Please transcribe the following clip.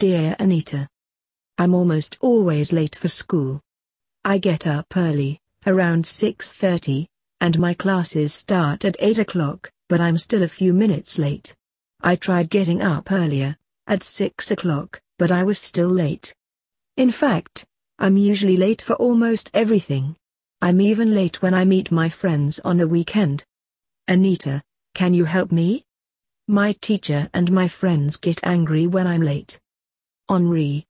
Dear Anita, I'm almost always late for school. I get up early, around 6:30, and my classes start at 8 o'clock, but I'm still a few minutes late. I tried getting up earlier, at 6 o'clock, but I was still late. In fact, I'm usually late for almost everything. I'm even late when I meet my friends on the weekend. Anita, can you help me? My teacher and my friends get angry when I'm late. Henri.